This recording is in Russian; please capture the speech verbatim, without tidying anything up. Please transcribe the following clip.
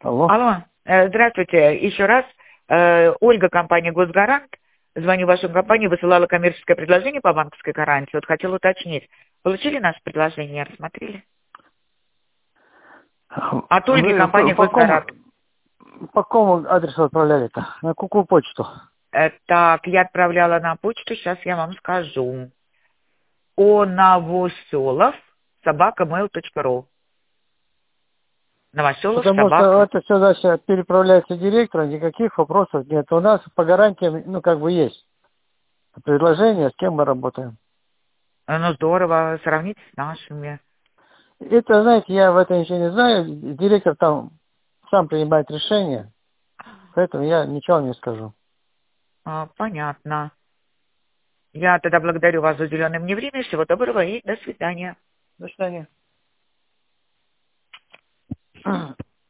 Алло. Алло, э, здравствуйте. Еще раз. Э, Ольга, компания «Госгарант». Звоню в вашу компанию, высылала коммерческое предложение по банковской гарантии. Вот хотела уточнить. Получили наше предложение, рассмотрели? От Ольги, Вы компания по «Госгарант». какому, по какому адресу отправляли-то? На какую почту? Э, так, я отправляла на почту, сейчас я вам скажу. О Новоселов, собака mail точка ру. Новоселов, Потому что собака. это сюда сейчас переправляется директором, никаких вопросов нет. У нас по гарантиям, ну, как бы есть предложение, с кем мы работаем. Э, Ну, здорово, сравните с нашими. Это, знаете, я в этом ничего не знаю. Директор там сам принимает решение, поэтому я ничего не скажу. А, понятно. Я тогда благодарю вас за уделенное мне время. Всего доброго и до свидания. До свидания.